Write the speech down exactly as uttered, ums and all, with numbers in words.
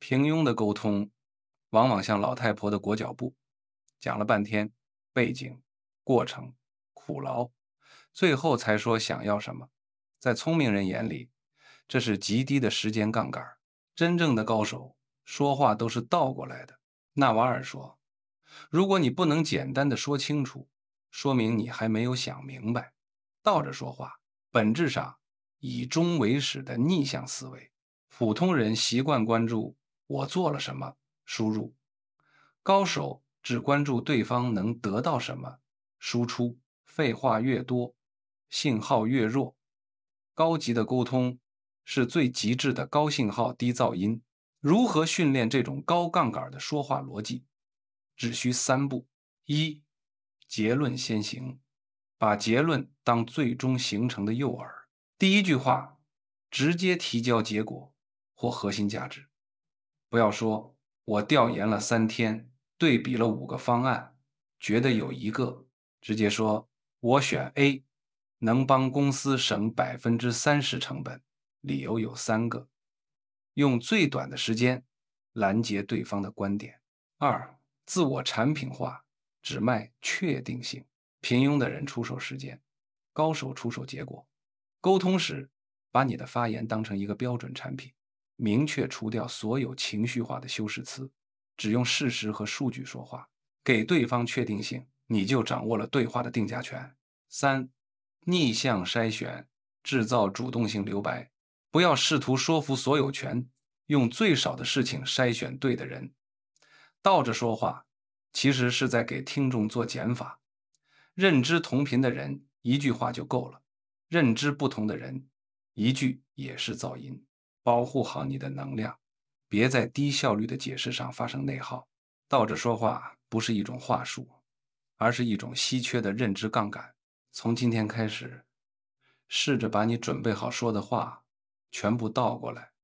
平庸的沟通往往像老太婆的裹脚布，讲了半天背景、过程、苦劳，最后才说想要什么。在聪明人眼里，这是极低的时间杠杆。真正的高手说话都是倒过来的。纳瓦尔说，如果你不能简单的说清楚，说明你还没有想明白。倒着说话，本质上以终为始的逆向思维。普通人习惯关注我做了什么，输入；高手只关注对方能得到什么，输出。废话越多，信号越弱。高级的沟通是最极致的高信号低噪音。如何训练这种高杠杆的说话逻辑？只需三步：一、结论先行，把结论当最终形成的诱饵。第一句话直接提交结果或核心价值，不要说我调研了三天，对比了五个方案，觉得有一个，直接说我选 A 能帮公司省百分之三十成本，理由有三个。用最短的时间拦截对方的观点。二、自我产品化，只卖确定性。平庸的人出手时间，高手出手结果。沟通时，把你的发言当成一个标准产品，明确除掉所有情绪化的修饰词，只用事实和数据说话，给对方确定性，你就掌握了对话的定价权。三、逆向筛选，制造主动性留白。不要试图说服所有权，用最少的事情筛选对的人。倒着说话，其实是在给听众做减法。认知同频的人，一句话就够了；认知不同的人，一句也是噪音。保护好你的能量，别在低效率的解释上发生内耗。倒着说话不是一种话术，而是一种稀缺的认知杠杆。从今天开始，试着把你准备好说的话全部倒过来，